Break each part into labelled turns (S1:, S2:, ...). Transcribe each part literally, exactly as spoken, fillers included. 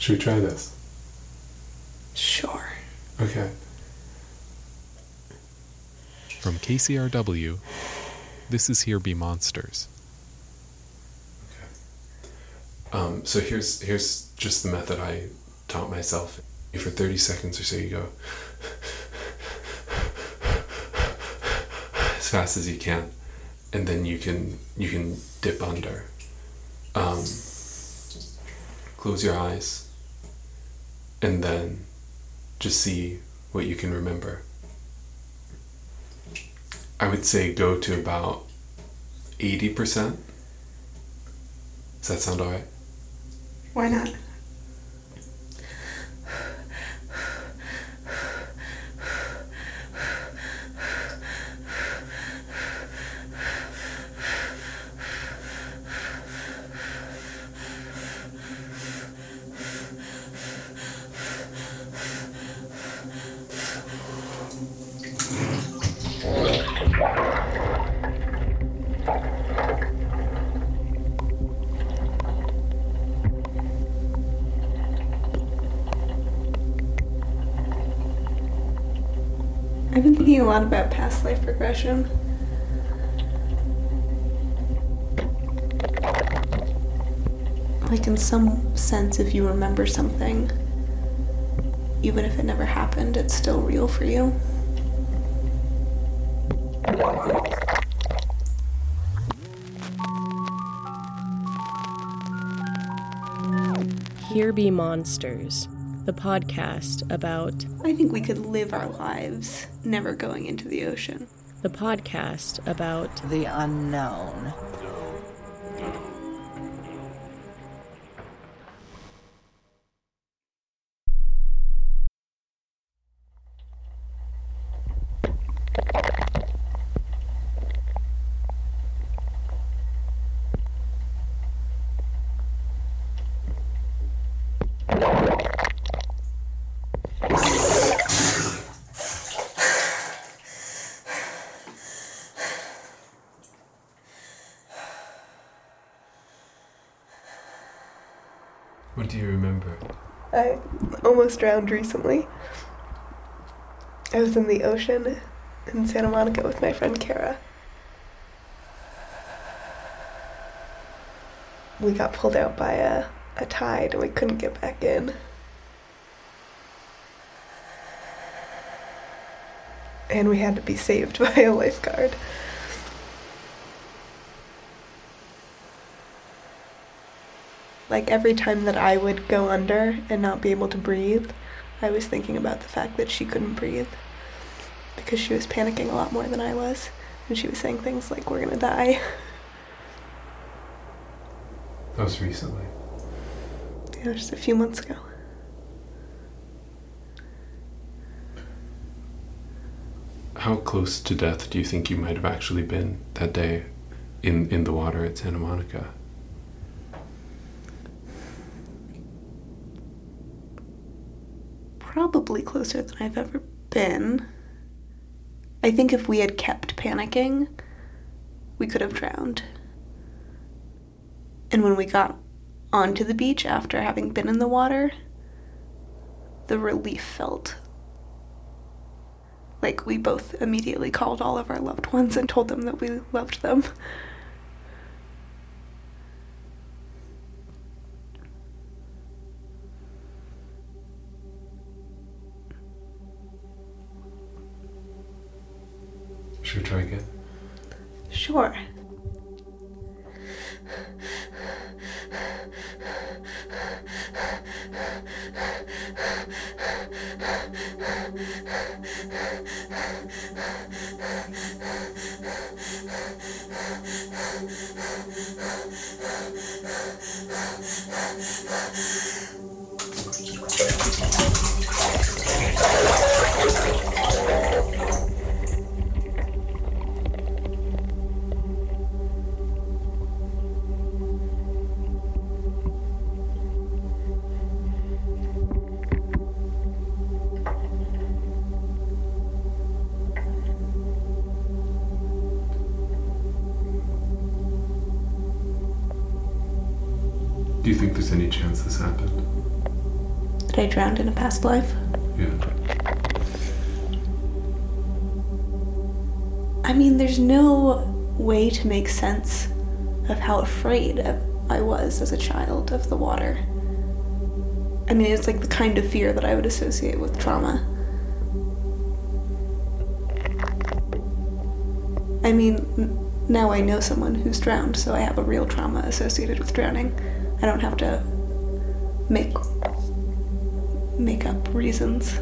S1: Should we try this?
S2: Sure.
S1: Okay.
S3: From K C R W, this is Here Be Monsters.
S1: Okay. Um, so here's here's just the method I taught myself. For thirty seconds or so you go as fast as you can, and then you can you can dip under. Um, close your eyes, and then just see what you can remember. I would say go to about eighty percent. Does that sound alright?
S2: Why not? I've been thinking a lot about past life regression. Like, in some sense, if you remember something, even if it never happened, it's still real for you.
S4: Here Be Monsters, the podcast about...
S2: I think we could live our lives never going into the ocean.
S4: The podcast about...
S5: the unknown.
S1: What do you remember?
S2: I almost drowned recently. I was in the ocean in Santa Monica with my friend Kara. We got pulled out by a, a tide and we couldn't get back in. And we had to be saved by a lifeguard. Like, every time that I would go under and not be able to breathe, I was thinking about the fact that she couldn't breathe. Because she was panicking a lot more than I was. And she was saying things like, we're gonna die.
S1: That was recently.
S2: Yeah, just a few months ago.
S1: How close to death do you think you might have actually been that day in, in the water at Santa Monica?
S2: Probably closer than I've ever been. I think if we had kept panicking, we could have drowned. And when we got onto the beach after having been in the water, the relief felt like we both immediately called all of our loved ones and told them that we loved them.
S1: Should we try again?
S2: Sure.
S1: Do you think there's any chance this happened?
S2: that I drowned in a past life.
S1: Yeah.
S2: I mean, there's no way to make sense of how afraid I was as a child of the water. I mean, it's like the kind of fear that I would associate with trauma. I mean, n- now I know someone who's drowned, so I have a real trauma associated with drowning. I don't have to make make up reasons.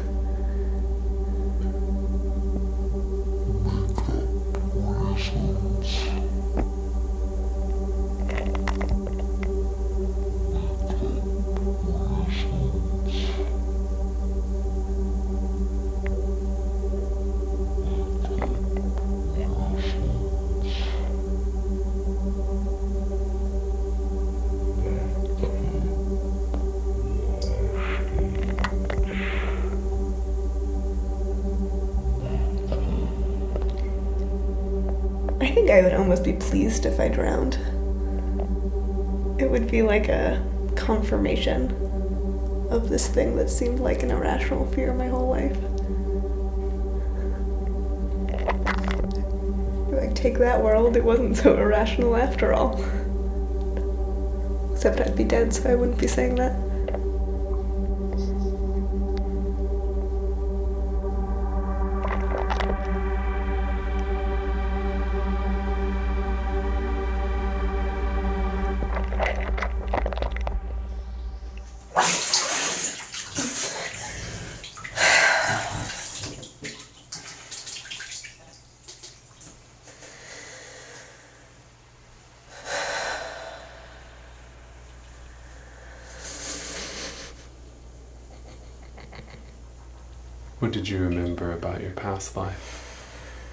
S2: I think I would almost be pleased if I drowned. It would be like a confirmation of this thing that seemed like an irrational fear my whole life. Like, take that world, it wasn't so irrational after all. Except I'd be dead, so I wouldn't be saying that.
S1: What did you remember about your past life?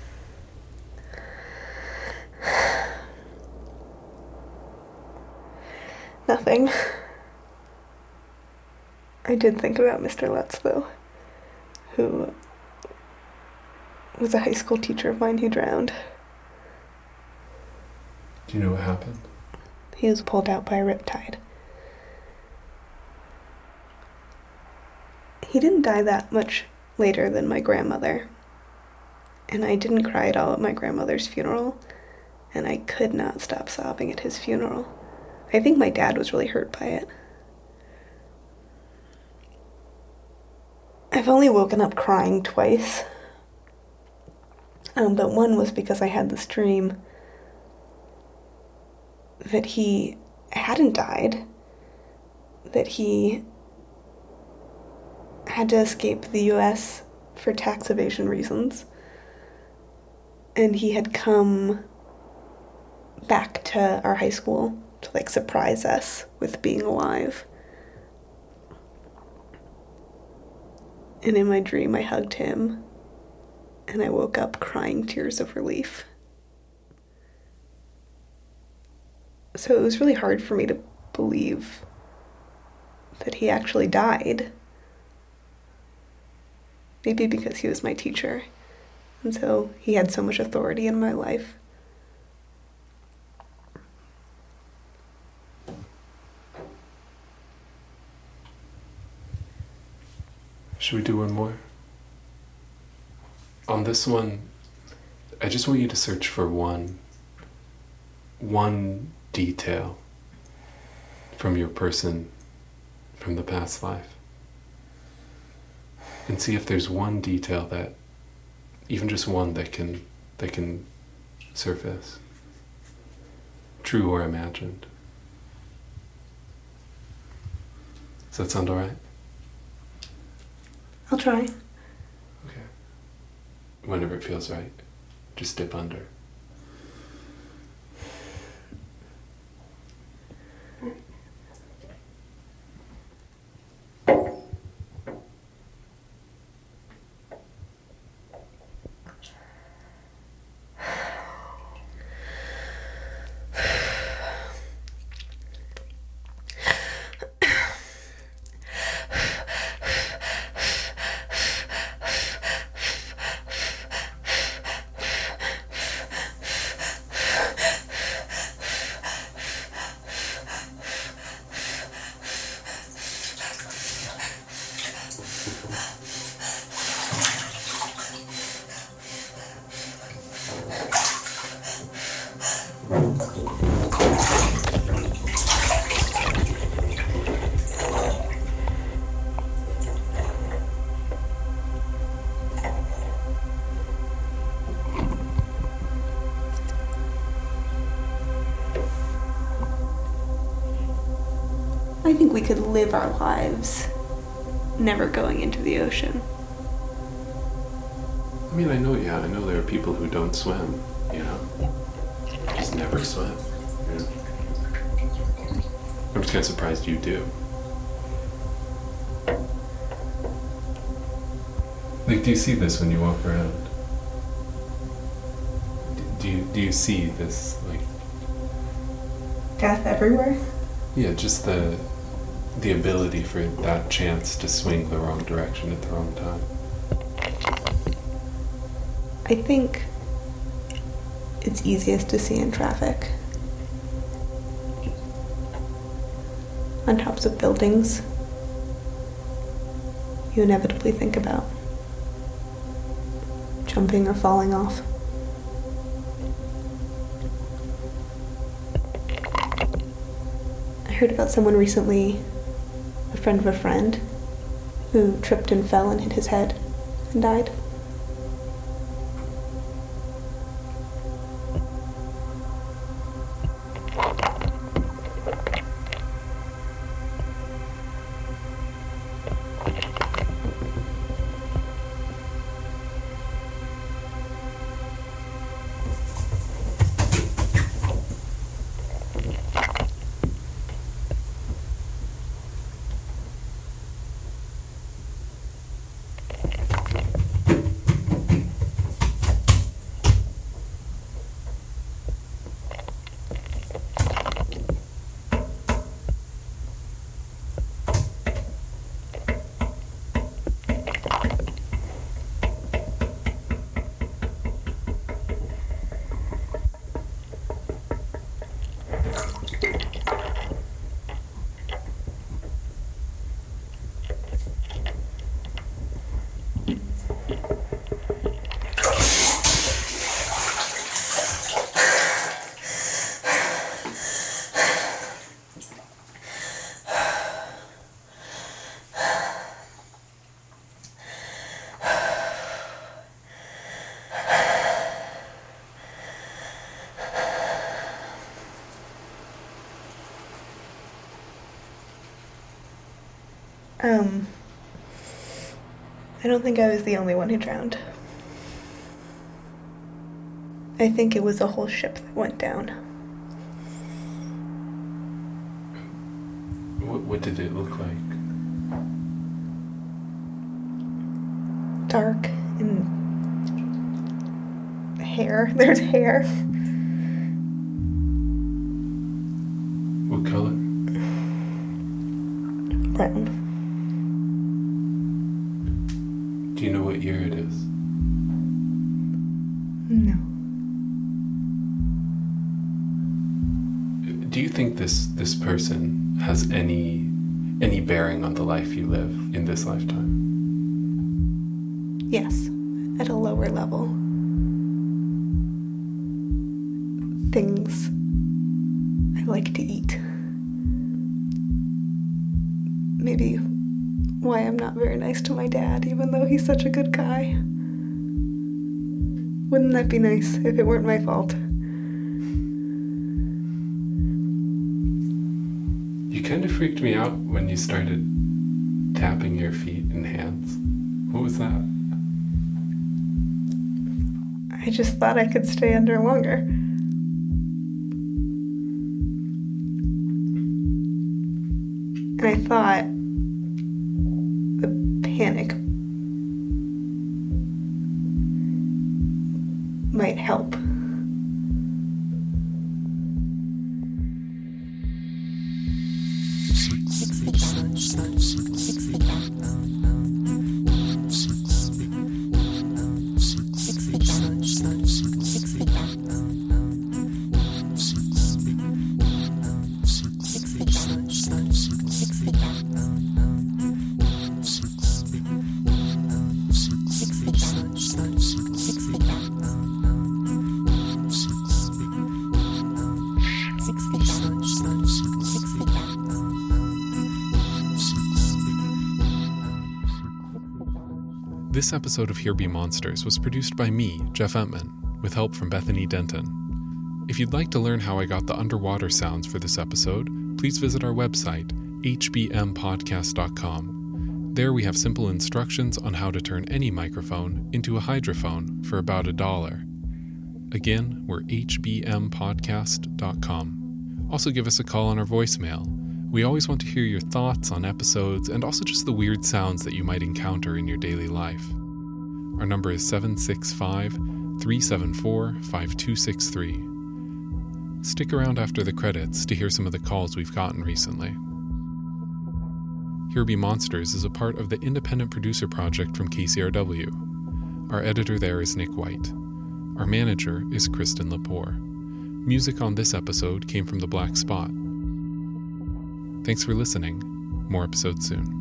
S2: Nothing. I did think about Mister Lutz, though, who was a high school teacher of mine who drowned.
S1: Do you know what happened?
S2: He was pulled out by a riptide. He didn't die that much later than my grandmother, and I didn't cry at all at my grandmother's funeral, and I could not stop sobbing at his funeral. I think my dad was really hurt by it. I've only woken up crying twice, um, but one was because I had this dream that he hadn't died, that he had to escape the U S for tax evasion reasons, and he had come back to our high school to like surprise us with being alive. And in my dream I hugged him, and I woke up crying tears of relief. So it was really hard for me to believe that he actually died. Maybe because he was my teacher, and so he had so much authority in my life.
S1: Should we do one more? On this one, I just want you to search for one, one detail from your person from the past life. And see if there's one detail that, even just one that can, that can surface. True or imagined. Does that sound alright?
S2: I'll try.
S1: Okay. Whenever it feels right, just dip under.
S2: I think we could live our lives never going into the ocean.
S1: I mean, I know, yeah, I know there are people who don't swim, you know? Just never swim, you know? I'm just kind of surprised you do. Like, do you see this when you walk around? Do you, do you see this, like...
S2: Death everywhere?
S1: Yeah, just the the ability for that chance to swing the wrong direction at the wrong time.
S2: I think it's easiest to see in traffic. On tops of buildings, you inevitably think about jumping or falling off. I heard about someone recently, a friend of a friend, who tripped and fell and hit his head and died. Um, I don't think I was the only one who drowned. I think it was a whole ship that went down.
S1: What, what did it look like?
S2: Dark and hair. There's hair.
S1: What color?
S2: Brown.
S1: Do you know what year it is?
S2: No.
S1: Do you think this this person has any any bearing on the life you live in this lifetime?
S2: Yes, at a lower level. Things I like to eat. Maybe why I'm not very nice to my dad, even though he's such a good guy. Wouldn't that be nice if it weren't my fault?
S1: You kind of freaked me out when you started tapping your feet and hands. What was that?
S2: I just thought I could stay under longer. And I thought the panic might help.
S3: This episode of Here Be Monsters was produced by me, Jeff Entman, with help from Bethany Denton. If you'd like to learn how I got the underwater sounds for this episode, please visit our website, h b m podcast dot com. There we have simple instructions on how to turn any microphone into a hydrophone for about a dollar. Again, we're h b m podcast dot com. Also give us a call on our voicemail. We always want to hear your thoughts on episodes and also just the weird sounds that you might encounter in your daily life. Our number is seven six five, three seven four, five two six three. Stick around after the credits to hear some of the calls we've gotten recently. Here Be Monsters is a part of the Independent Producer Project from K C R W. Our editor there is Nick White. Our manager is Kristen Lepore. Music on this episode came from The Black Spot. Thanks for listening. More episodes soon.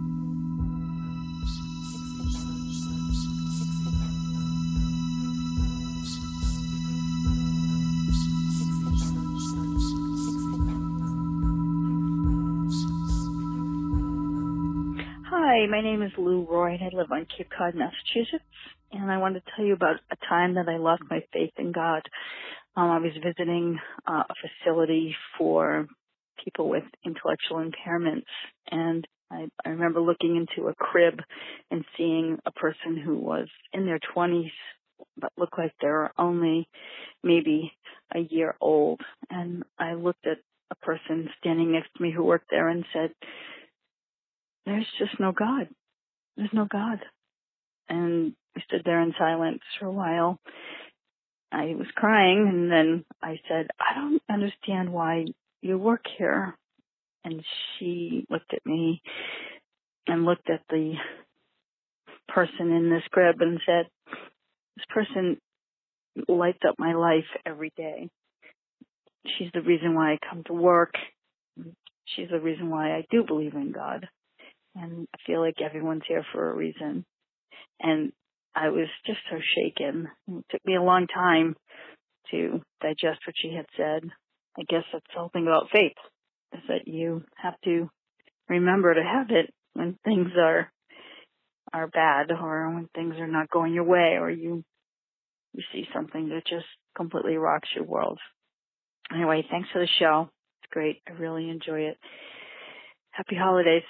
S5: Hi, my name is Lou Roy, and I live on Cape Cod, Massachusetts. And I wanted to tell you about a time that I lost my faith in God. Um, I was visiting uh, a facility for people with intellectual impairments, and I, I remember looking into a crib and seeing a person who was in their twenties, but looked like they were only maybe a year old. And I looked at a person standing next to me who worked there and said, "There's just no God. There's no God." And we stood there in silence for a while. I was crying, and then I said, "I don't understand why you work here." And she looked at me and looked at the person in this crib and said, "This person lights up my life every day. She's the reason why I come to work. She's the reason why I do believe in God. And I feel like everyone's here for a reason." And I was just so shaken. It took me a long time to digest what she had said. I guess that's the whole thing about faith, is that you have to remember to have it when things are are bad, or when things are not going your way, or you you see something that just completely rocks your world. Anyway, thanks for the show. It's great. I really enjoy it. Happy holidays.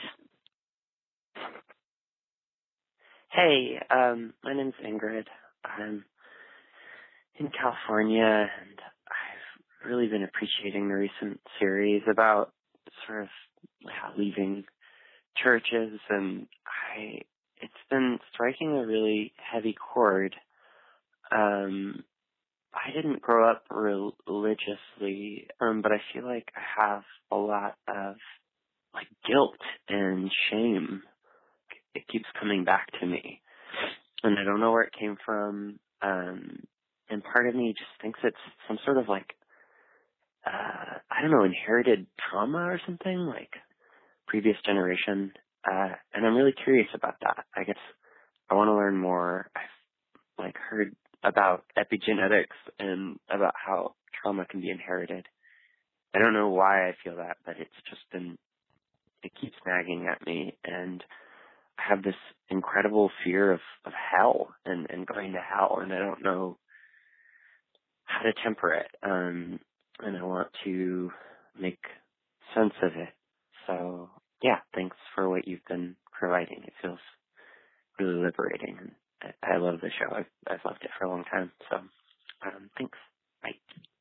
S6: Hey, um, my name's Ingrid. I'm in California, and I've really been appreciating the recent series about sort of how leaving churches, and I, it's been striking a really heavy chord. Um, I didn't grow up re- religiously, um, but I feel like I have a lot of like guilt and shame. It keeps coming back to me, and I don't know where it came from. Um, and part of me just thinks it's some sort of like, uh, I don't know, inherited trauma or something, like previous generation. Uh, and I'm really curious about that. I guess I want to learn more. I've like heard about epigenetics and about how trauma can be inherited. I don't know why I feel that, but it's just been, it keeps nagging at me, and I have this incredible fear of, of hell and, and going to hell, and I don't know how to temper it. Um, and I want to make sense of it. So, yeah, thanks for what you've been providing. It feels really liberating, and I, I love the show. I've, I've loved it for a long time. So, um, thanks. Bye.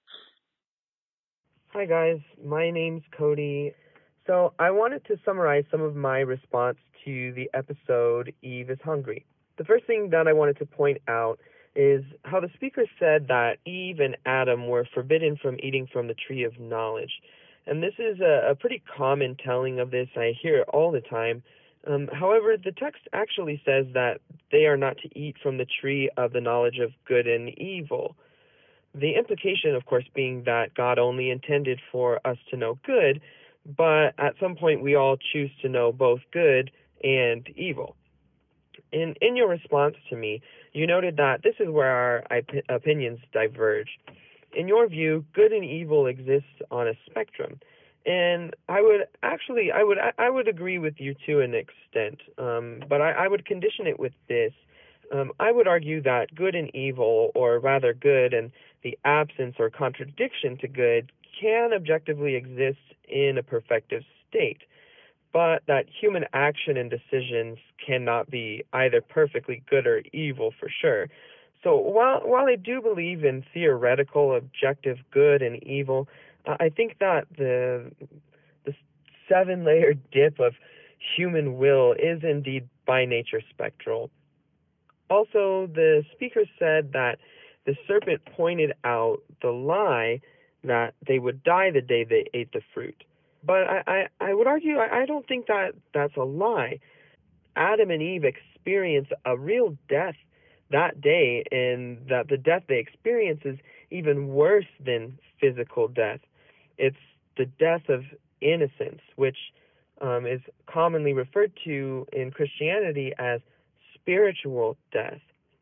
S7: Hi, guys. My name's Cody. So I wanted to summarize some of my response to the episode Eve is Hungry. The first thing that I wanted to point out is how the speaker said that Eve and Adam were forbidden from eating from the tree of knowledge. And this is a, a pretty common telling of this. I hear it all the time. Um, however, the text actually says that they are not to eat from the tree of the knowledge of good and evil. The implication, of course, being that God only intended for us to know good, but at some point we all choose to know both good and evil. In, in your response to me, you noted that this is where our op- opinions diverge. In your view, good and evil exists on a spectrum, and I would actually, I would, I would agree with you to an extent, um, but I, I would condition it with this. Um, I would argue that good and evil, or rather good and the absence or contradiction to good, can objectively exist in a perfective state. but that human action and decisions cannot be either perfectly good or evil for sure. So while while I do believe in theoretical objective good and evil, uh, I think that the the seven-layer dip of human will is indeed by nature spectral. Also, the speaker said that the serpent pointed out the lie that they would die the day they ate the fruit. But I, I, I would argue I, I don't think that that's a lie. Adam and Eve experience a real death that day, and that the death they experience is even worse than physical death. It's the death of innocence, which um, is commonly referred to in Christianity as spiritual death.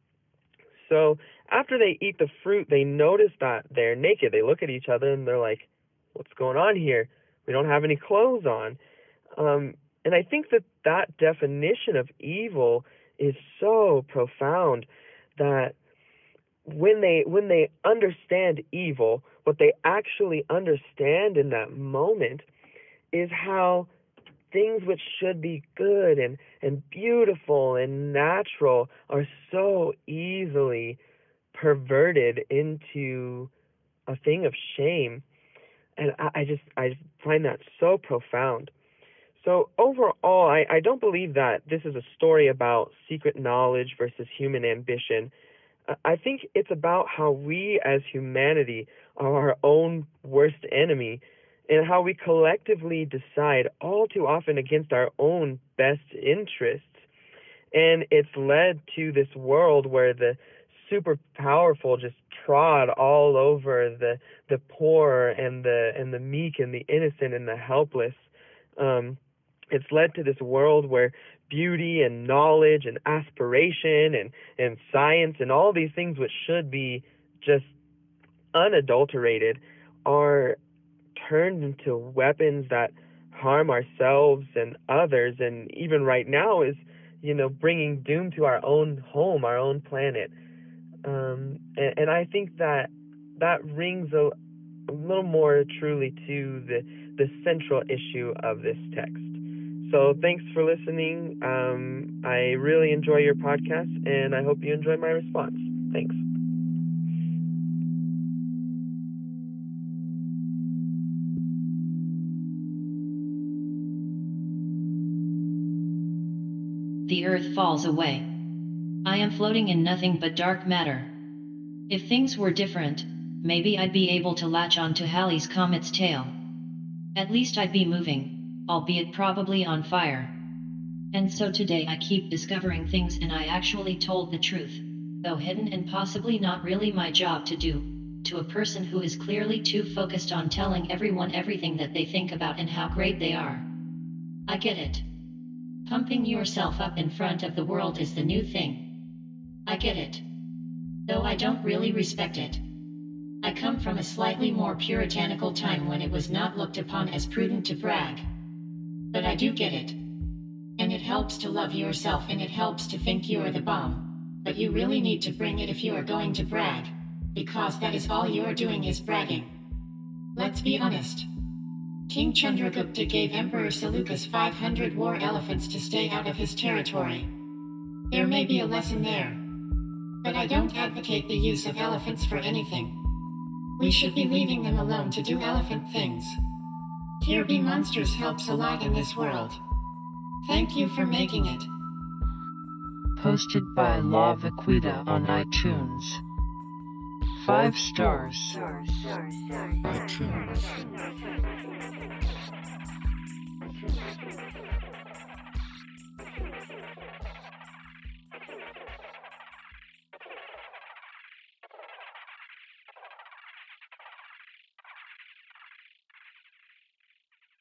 S7: So after they eat the fruit, they notice that they're naked. They look at each other and they're like, what's going on here? We don't have any clothes on. Um, and I think that that definition of evil is so profound that when they when they understand evil, what they actually understand in that moment is how things which should be good and, and beautiful and natural are so easily perverted into a thing of shame. And I, I just I find that so profound. So overall, I, I don't believe that this is a story about secret knowledge versus human ambition. I think it's about how we as humanity are our own worst enemy, and how we collectively decide all too often against our own best interests. And it's led to this world where the super powerful just trod all over the the poor and the and the meek and the innocent and the helpless. Um, it's led to this world where beauty and knowledge and aspiration and, and science and all these things which should be just unadulterated are turned into weapons that harm ourselves and others, and even right now is, you know, bringing doom to our own home, our own planet. Um, and, and I think that that rings a, a little more truly to the, the central issue of this text. So thanks for listening. Um, I really enjoy your podcast, and I hope you enjoy my response. Thanks.
S8: The earth falls away. I am floating in nothing but dark matter. If things were different, maybe I'd be able to latch on to Halley's Comet's tail. At least I'd be moving, albeit probably on fire. And so today I keep discovering things, and I actually told the truth, though hidden and possibly not really my job to do, to a person who is clearly too focused on telling everyone everything that they think about and how great they are. I get it. Pumping yourself up in front of the world is the new thing. I get it. Though I don't really respect it. I come from a slightly more puritanical time when it was not looked upon as prudent to brag. But I do get it. And it helps to love yourself, and it helps to think you are the bomb. But you really need to bring it if you are going to brag. Because that is all you are doing is bragging. Let's be honest. King Chandragupta gave Emperor Seleucus five hundred war elephants to stay out of his territory. There may be a lesson there. But I don't advocate the use of elephants for anything. We should be leaving them alone to do elephant things. Here Be Monsters helps a lot in this world. Thank you for making it.
S9: Posted by La Vaquita on iTunes. Five stars. iTunes.